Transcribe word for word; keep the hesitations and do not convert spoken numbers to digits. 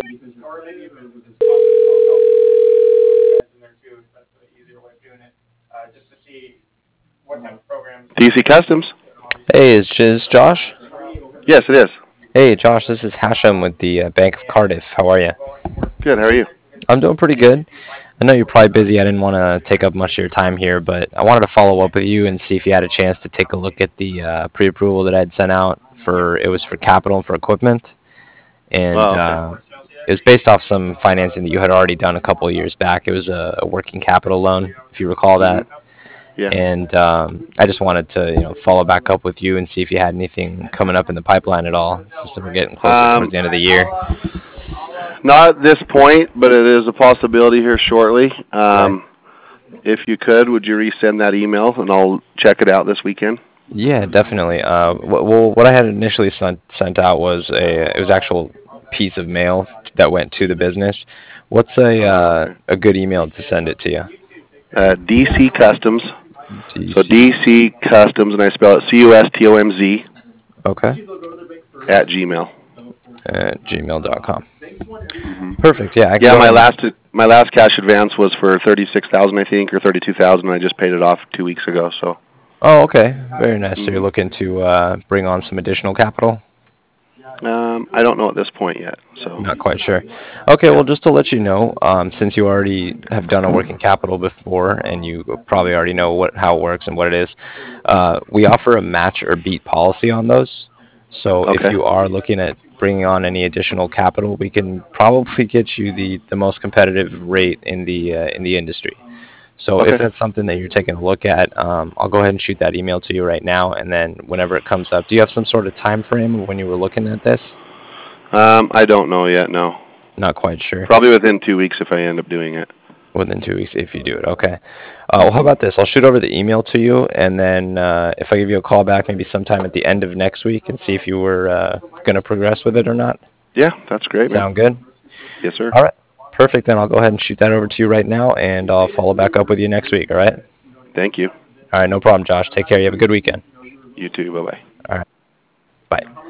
or maybe if it was his in there too, if that's an easier way of doing it, uh, just to see what type of programs. D C Customs? Hey, is is Josh? Yes, it is. Hey, Josh, this is Hashem with the uh, Bank of Cardiff. How are you? Good, how are you? I'm doing pretty good. I know you're probably busy. I didn't want to take up much of your time here, but I wanted to follow up with you and see if you had a chance to take a look at the uh, pre-approval that I had sent out for. It was for capital and for equipment, and Oh, okay. uh, it was based off some financing that you had already done a couple of years back. It was a, a working capital loan, if you recall that. Mhm. Yeah. And um, I just wanted to, you know, follow back up with you and see if you had anything coming up in the pipeline at all, since we're getting closer Um, towards the end of the year. Not at this point, but it is a possibility here shortly. Um, if you could, would you resend that email and I'll check it out this weekend? Yeah, definitely. Uh, wh- well, what I had initially sent sent out was a it was actual piece of mail that went to the business. What's a Oh, uh, okay. a good email to send it to you? Uh, D C Customs. So D C. D C Customs, and I spell it C U S T O M Z Okay. at Gmail. At gmail dot com. Mm-hmm. Perfect. Yeah, I can Yeah, go my ahead. last my last cash advance was for thirty six thousand, I think, or thirty two thousand. I just paid it off two weeks ago. So. Oh, okay. Very nice. So you're Mm-hmm. looking to uh, bring on some additional capital? Um, I don't know at this point yet. So. Not quite sure. Okay, Yeah. well, just to let you know, um, since you already have done a working capital before, and you probably already know what how it works and what it is, uh, we offer a match or beat policy on those. So if Okay. you are looking at bringing on any additional capital, we can probably get you the, the most competitive rate in the uh, in the industry. So if Okay. that's something that you're taking a look at, um, I'll go ahead and shoot that email to you right now, and then whenever it comes up, do you have some sort of time frame of when you were looking at this? Um, I don't know yet. No. Not quite sure. Probably within two weeks if I end up doing it. Within two weeks, if you do it. Okay. Uh, well, how about this? I'll shoot over the email to you, and then uh, if I give you a call back maybe sometime at the end of next week and see if you were uh, going to progress with it or not. Yeah, that's great, man. Sound good? Yes, sir. All right. Perfect. Then I'll go ahead and shoot that over to you right now, and I'll follow back up with you next week. All right? Thank you. All right. No problem, Josh. Take care. You have a good weekend. You too. Bye bye. All right. Bye.